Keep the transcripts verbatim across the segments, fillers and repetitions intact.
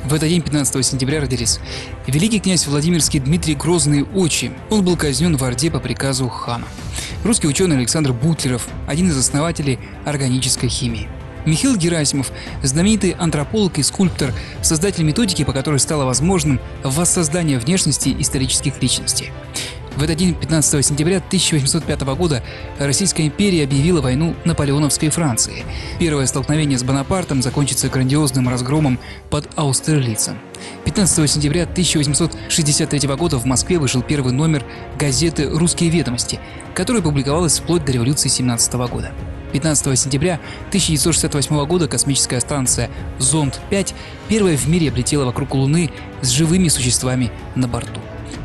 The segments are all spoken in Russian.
В этот день, пятнадцатого сентября, родились великий князь Владимирский Дмитрий Грозный Очи. Он был казнен в Орде по приказу хана. Русский ученый Александр Бутлеров, один из основателей органической химии. Михаил Герасимов, знаменитый антрополог и скульптор, создатель методики, по которой стало возможным воссоздание внешности исторических личностей. В этот день, пятнадцатого сентября тысяча восемьсот пятого года, Российская империя объявила войну наполеоновской Франции. Первое столкновение с Бонапартом закончится грандиозным разгромом под Аустерлицем. пятнадцатого сентября тысяча восемьсот шестьдесят третьего года в Москве вышел первый номер газеты «Русские ведомости», которая публиковалась вплоть до революции семнадцатого года. пятнадцатого сентября тысяча девятьсот шестьдесят восьмого года космическая станция зонд пять первая в мире облетела вокруг Луны с живыми существами на борту.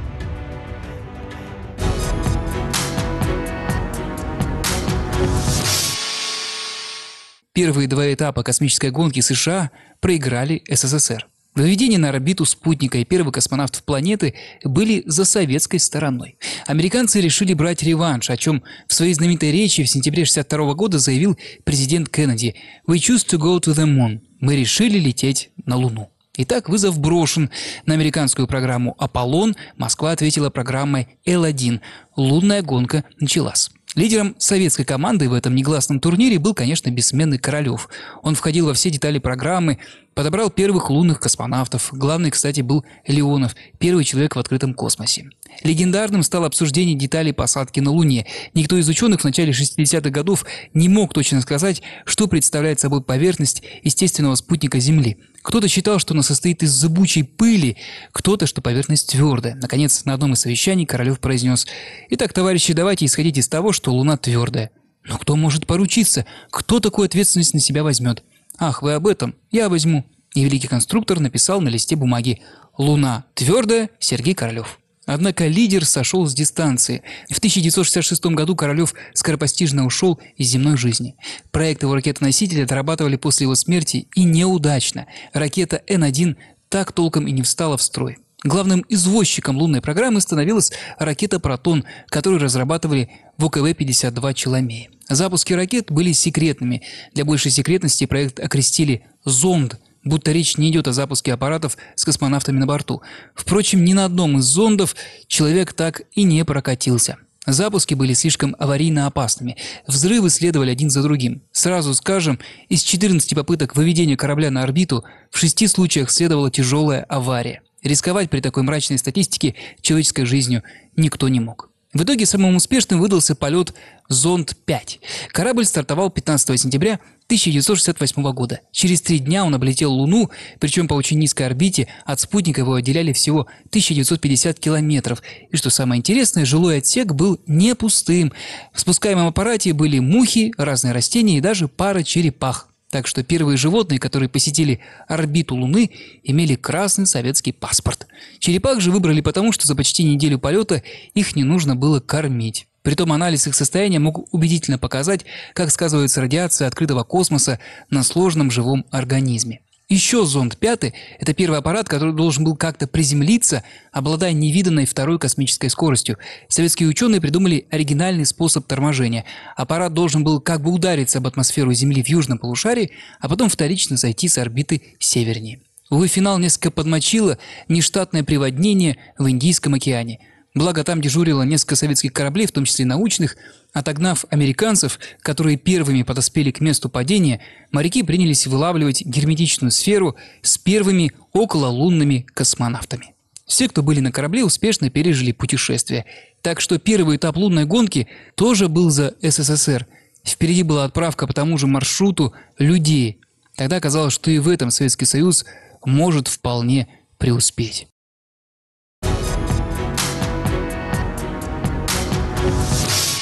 Первые два этапа космической гонки США проиграли СССР. Выведение на орбиту спутника и первых космонавтов планеты были за советской стороной. Американцы решили брать реванш, о чем в своей знаменитой речи в сентябре шестьдесят второго года заявил президент Кеннеди: «We choose to go to the moon». Мы решили лететь на Луну. Итак, вызов брошен. На американскую программу «Аполлон» Москва ответила программой Эл один. Лунная гонка началась. Лидером советской команды в этом негласном турнире был, конечно, бессменный Королев. Он входил во все детали программы, подобрал первых лунных космонавтов. Главный, кстати, был Леонов, первый человек в открытом космосе. Легендарным стало обсуждение деталей посадки на Луне. Никто из ученых в начале шестидесятых годов не мог точно сказать, что представляет собой поверхность естественного спутника Земли. Кто-то считал, что она состоит из зыбучей пыли, кто-то, что поверхность твердая. Наконец, на одном из совещаний Королев произнес: «Итак, товарищи, давайте исходить из того, что Луна твердая». Но кто может поручиться? Кто такую ответственность на себя возьмет? Ах, вы об этом? Я возьму. И великий конструктор написал на листе бумаги: «Луна твердая, Сергей Королев». Однако лидер сошел с дистанции. В тысяча девятьсот шестьдесят шестом году Королев скоропостижно ушел из земной жизни. Проект его ракетоносителя дорабатывали после его смерти, и неудачно. Ракета Эн один так толком и не встала в строй. Главным извозчиком лунной программы становилась ракета «Протон», которую разрабатывали в О Ка Вэ пятьдесят два Челомея. Запуски ракет были секретными. Для большей секретности проект окрестили «Зонд», будто речь не идет о запуске аппаратов с космонавтами на борту. Впрочем, ни на одном из зондов человек так и не прокатился. Запуски были слишком аварийно опасными. Взрывы следовали один за другим. Сразу скажем, из четырнадцати попыток выведения корабля на орбиту в шести случаях следовала тяжелая авария. Рисковать при такой мрачной статистике человеческой жизнью никто не мог. В итоге самым успешным выдался полет зонд пять. Корабль стартовал пятнадцатого сентября тысяча девятьсот шестьдесят восьмого года. Через три дня он облетел Луну, причем по очень низкой орбите. От спутника его отделяли всего тысяча девятьсот пятьдесят километров. И что самое интересное, жилой отсек был не пустым. В спускаемом аппарате были мухи, разные растения и даже пара черепах. Так что первые животные, которые посетили орбиту Луны, имели красный советский паспорт. Черепах же выбрали потому, что за почти неделю полета их не нужно было кормить. Притом анализ их состояния мог убедительно показать, как сказывается радиация открытого космоса на сложном живом организме. Еще зонд пять – это первый аппарат, который должен был как-то приземлиться, обладая невиданной второй космической скоростью. Советские ученые придумали оригинальный способ торможения. Аппарат должен был как бы удариться об атмосферу Земли в южном полушарии, а потом вторично сойти с орбиты севернее. Увы, финал несколько подмочило нештатное приводнение в Индийском океане. Благо, там дежурило несколько советских кораблей, в том числе научных. Отогнав американцев, которые первыми подоспели к месту падения, моряки принялись вылавливать герметичную сферу с первыми окололунными космонавтами. Все, кто были на корабле, успешно пережили путешествие. Так что первый этап лунной гонки тоже был за Эс Эс Эс Эр. Впереди была отправка по тому же маршруту людей. Тогда казалось, что и в этом Советский Союз может вполне преуспеть. You